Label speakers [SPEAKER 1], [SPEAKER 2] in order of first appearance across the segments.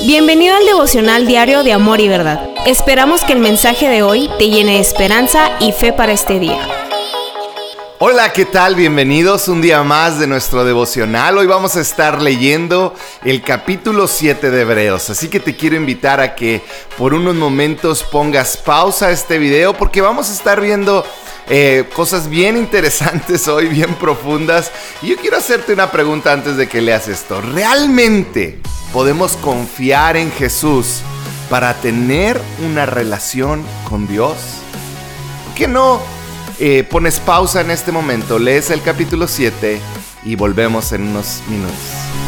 [SPEAKER 1] Bienvenido al devocional diario de Amor y Verdad. Esperamos que el mensaje de hoy te llene de esperanza y fe para este día.
[SPEAKER 2] Hola, ¿qué tal? Bienvenidos un día más de nuestro devocional. Hoy vamos a estar leyendo el capítulo 7 de Hebreos. Así que te quiero invitar a que por unos momentos pongas pausa a este video porque vamos a estar viendo cosas bien interesantes hoy, bien profundas. Y yo quiero hacerte una pregunta antes de que leas esto. ¿Realmente podemos confiar en Jesús para tener una relación con Dios? ¿Por qué no pones pausa en este momento, lees el capítulo 7 y volvemos en unos minutos?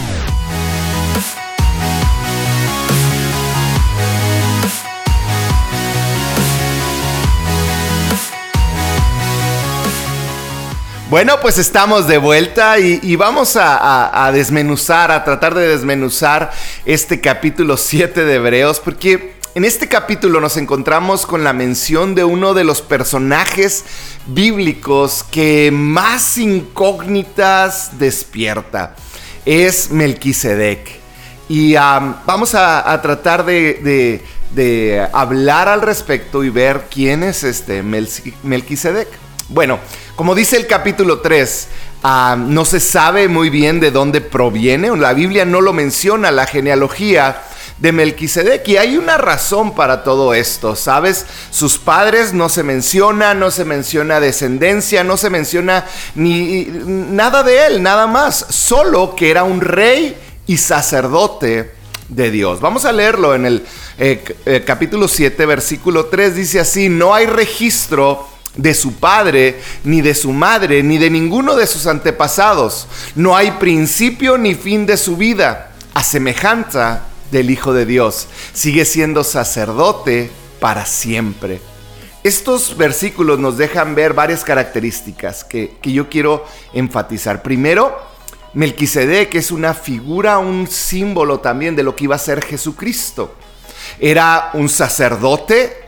[SPEAKER 2] Bueno, pues estamos de vuelta y vamos a desmenuzar, a tratar de desmenuzar este capítulo 7 de Hebreos, porque en este capítulo nos encontramos con la mención de uno de los personajes bíblicos que más incógnitas despierta. Es Melquisedec. Y vamos a tratar de hablar al respecto y ver quién es este Melquisedec. Bueno, como dice el capítulo 3, no se sabe muy bien de dónde proviene. La Biblia no lo menciona, la genealogía de Melquisedec, y hay una razón para todo esto, ¿sabes? Sus padres no se menciona descendencia, no se menciona ni nada de él, nada más, solo que era un rey y sacerdote de Dios. Vamos a leerlo en el capítulo 7, versículo 3, dice así: no hay registro de su padre, ni de su madre, ni de ninguno de sus antepasados. No hay principio ni fin de su vida. A semejanza del Hijo de Dios, sigue siendo sacerdote para siempre. Estos versículos nos dejan ver varias características que yo quiero enfatizar. Primero, Melquisedec es una figura, un símbolo también de lo que iba a ser Jesucristo. Era un sacerdote.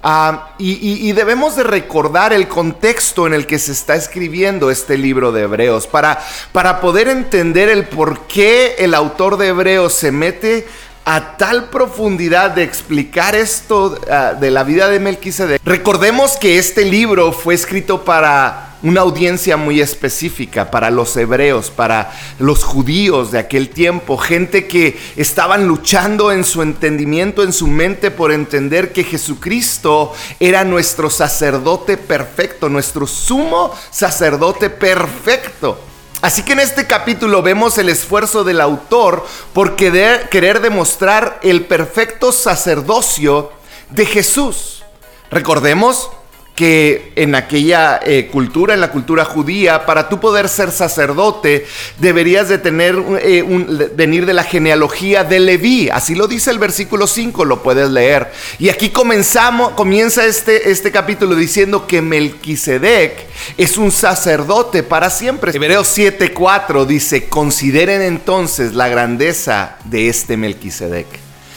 [SPEAKER 2] Y debemos de recordar el contexto en el que se está escribiendo este libro de Hebreos para poder entender el por qué el autor de Hebreos se mete a tal profundidad de explicar esto de la vida de Melquisedec. Recordemos que este libro fue escrito para una audiencia muy específica, para los hebreos, para los judíos de aquel tiempo, gente que estaban luchando en su entendimiento, en su mente, por entender que Jesucristo era nuestro sacerdote perfecto, nuestro sumo sacerdote perfecto. Así que en este capítulo vemos el esfuerzo del autor por querer demostrar el perfecto sacerdocio de Jesús. Recordemos que en aquella cultura, en la cultura judía, para tú poder ser sacerdote, deberías de venir de la genealogía de Leví. Así lo dice el versículo 5, lo puedes leer. Y aquí comienza este capítulo diciendo que Melquisedec es un sacerdote para siempre. Hebreos 7:4 dice: consideren entonces la grandeza de este Melquisedec.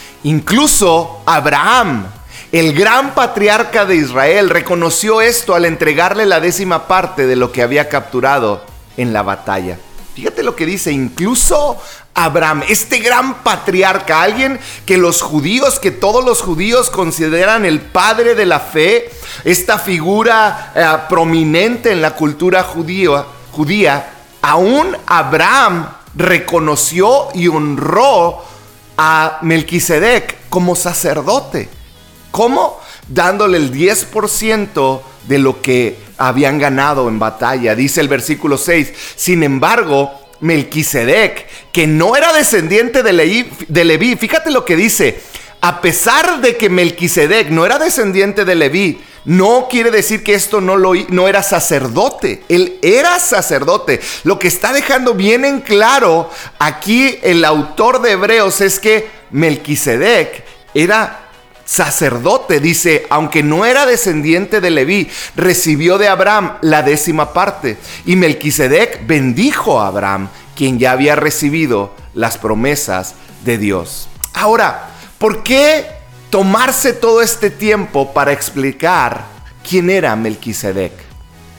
[SPEAKER 2] Incluso Abraham, el gran patriarca de Israel, reconoció esto al entregarle la 10ª parte de lo que había capturado en la batalla. Fíjate lo que dice, incluso Abraham, este gran patriarca, alguien que todos los judíos consideran el padre de la fe, esta figura prominente en la cultura judía, aún Abraham reconoció y honró a Melquisedec como sacerdote. ¿Cómo? Dándole el 10% de lo que habían ganado en batalla. Dice el versículo 6, sin embargo, Melquisedec, que no era descendiente de Leví, fíjate lo que dice: a pesar de que Melquisedec no era descendiente de Leví, no quiere decir que esto no era sacerdote. Él era sacerdote. Lo que está dejando bien en claro aquí el autor de Hebreos es que Melquisedec era sacerdote. Dice, aunque no era descendiente de Leví, recibió de Abraham la 10ª parte. Y Melquisedec bendijo a Abraham, quien ya había recibido las promesas de Dios. Ahora, ¿por qué tomarse todo este tiempo para explicar quién era Melquisedec?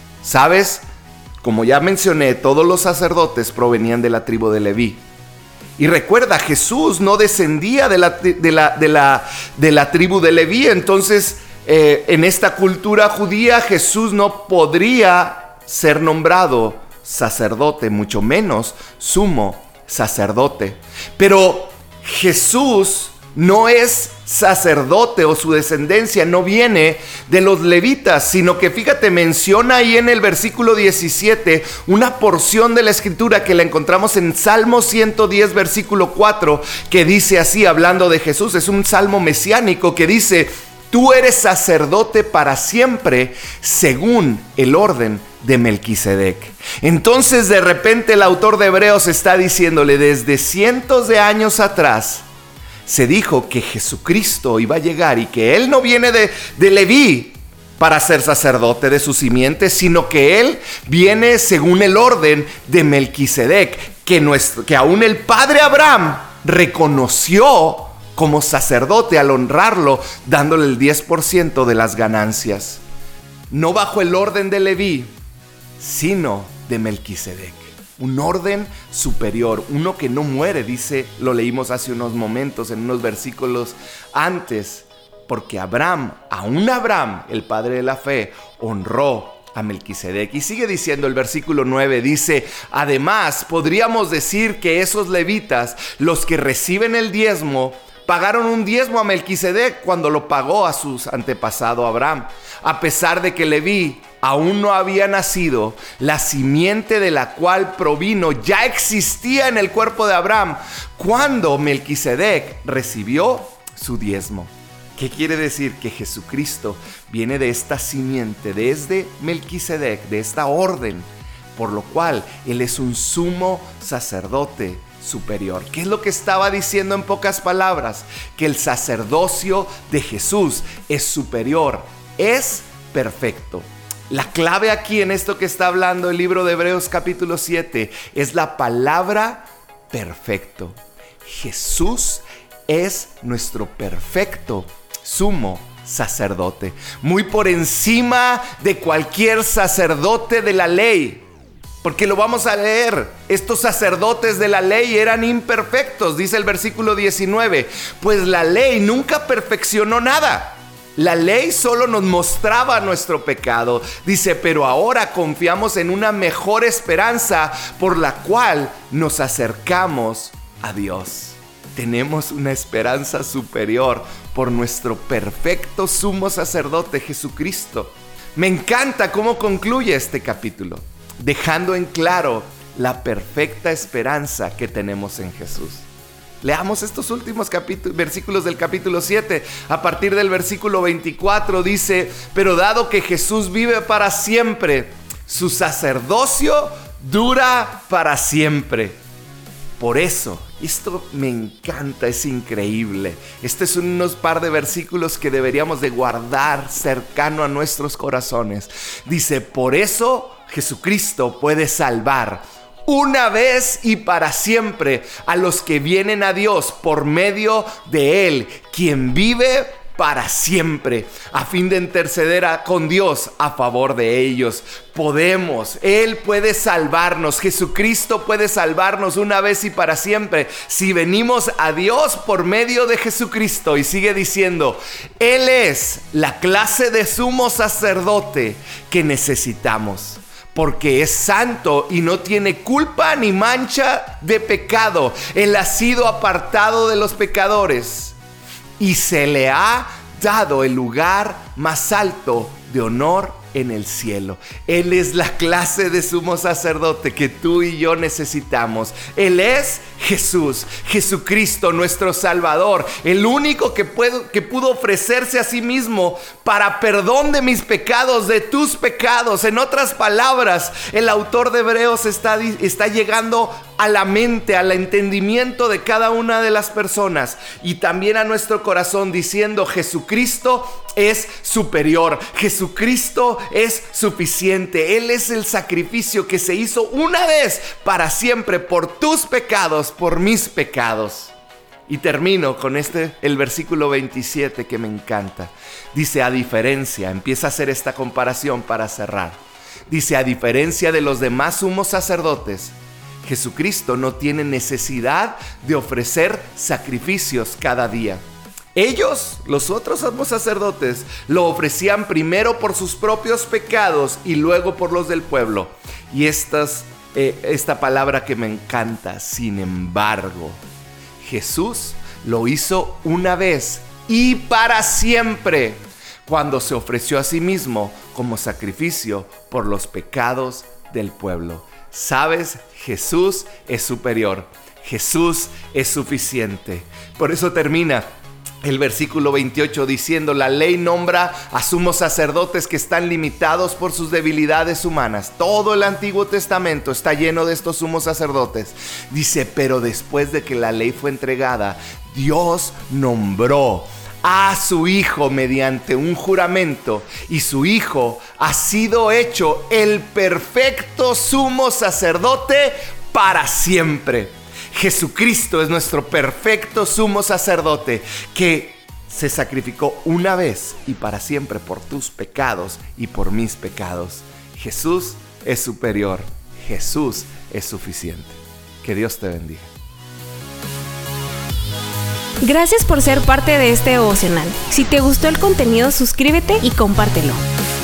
[SPEAKER 2] ¿Sabes? Como ya mencioné, todos los sacerdotes provenían de la tribu de Leví. Y recuerda, Jesús no descendía de la tribu de Leví. Entonces, en esta cultura judía, Jesús no podría ser nombrado sacerdote, mucho menos sumo sacerdote. Pero Jesús no es sacerdote, o su descendencia no viene de los levitas, sino que fíjate, menciona ahí en el versículo 17 una porción de la escritura que la encontramos en Salmo 110 versículo 4, que dice así, hablando de Jesús. Es un salmo mesiánico que dice: tú eres sacerdote para siempre según el orden de Melquisedec. Entonces de repente el autor de Hebreos está diciéndole, desde cientos de años atrás se dijo que Jesucristo iba a llegar y que Él no viene de Leví para ser sacerdote de su simiente, sino que Él viene según el orden de Melquisedec, que aún el padre Abraham reconoció como sacerdote al honrarlo, dándole el 10% de las ganancias. No bajo el orden de Leví, sino de Melquisedec. Un orden superior, uno que no muere, dice, lo leímos hace unos momentos en unos versículos antes, porque Abraham, el padre de la fe, honró a Melquisedec. Y sigue diciendo el versículo 9, dice: además podríamos decir que esos levitas, los que reciben el diezmo, pagaron un diezmo a Melquisedec cuando lo pagó a su antepasado Abraham. A pesar de que Leví aún no había nacido, la simiente de la cual provino ya existía en el cuerpo de Abraham cuando Melquisedec recibió su diezmo. ¿Qué quiere decir? Que Jesucristo viene de esta simiente, desde Melquisedec, de esta orden, por lo cual Él es un sumo sacerdote superior. ¿Qué es lo que estaba diciendo en pocas palabras? Que el sacerdocio de Jesús es superior, es perfecto. La clave aquí en esto que está hablando el libro de Hebreos capítulo 7 es la palabra perfecto. Jesús es nuestro perfecto sumo sacerdote, muy por encima de cualquier sacerdote de la ley. Porque lo vamos a leer. Estos sacerdotes de la ley eran imperfectos, dice el versículo 19. Pues la ley nunca perfeccionó nada. La ley solo nos mostraba nuestro pecado. Dice, pero ahora confiamos en una mejor esperanza por la cual nos acercamos a Dios. Tenemos una esperanza superior por nuestro perfecto sumo sacerdote Jesucristo. Me encanta cómo concluye este capítulo, dejando en claro la perfecta esperanza que tenemos en Jesús. Leamos estos últimos versículos del capítulo 7. A partir del versículo 24 dice: pero dado que Jesús vive para siempre, su sacerdocio dura para siempre. Por eso, esto me encanta, es increíble. Este es unos par de versículos que deberíamos de guardar cercano a nuestros corazones. Dice, por eso Jesucristo puede salvar una vez y para siempre a los que vienen a Dios por medio de Él, quien vive para siempre, a fin de interceder con Dios a favor de ellos. Él puede salvarnos, Jesucristo puede salvarnos una vez y para siempre si venimos a Dios por medio de Jesucristo. Y sigue diciendo, Él es la clase de sumo sacerdote que necesitamos, porque es santo y no tiene culpa ni mancha de pecado. Él ha sido apartado de los pecadores y se le ha dado el lugar más alto de honor en el cielo. Él es la clase de sumo sacerdote que tú y yo necesitamos. Él es Jesús, Jesucristo, nuestro Salvador, el único que pudo ofrecerse a sí mismo para perdón de mis pecados, de tus pecados. En otras palabras, el autor de Hebreos está llegando a la mente, al entendimiento de cada una de las personas y también a nuestro corazón, diciendo, Jesucristo es superior, Jesucristo es suficiente. Él es el sacrificio que se hizo una vez para siempre por tus pecados, por mis pecados. Y termino con el versículo 27 que me encanta. Dice, empieza a hacer esta comparación para cerrar. Dice, a diferencia de los demás sumos sacerdotes, Jesucristo no tiene necesidad de ofrecer sacrificios cada día. Ellos, los otros sumos sacerdotes, lo ofrecían primero por sus propios pecados y luego por los del pueblo. Y esta palabra que me encanta, sin embargo, Jesús lo hizo una vez y para siempre, cuando se ofreció a sí mismo como sacrificio por los pecados del pueblo. ¿Sabes? Jesús es superior. Jesús es suficiente. Por eso termina el versículo 28 diciendo: la ley nombra a sumos sacerdotes que están limitados por sus debilidades humanas. Todo el Antiguo Testamento está lleno de estos sumos sacerdotes. Dice, pero después de que la ley fue entregada, Dios nombró a su Hijo mediante un juramento, y su Hijo ha sido hecho el perfecto sumo sacerdote para siempre. Jesucristo es nuestro perfecto sumo sacerdote que se sacrificó una vez y para siempre por tus pecados y por mis pecados. Jesús es superior. Jesús es suficiente. Que Dios te bendiga.
[SPEAKER 1] Gracias por ser parte de este devocional. Si te gustó el contenido, suscríbete y compártelo.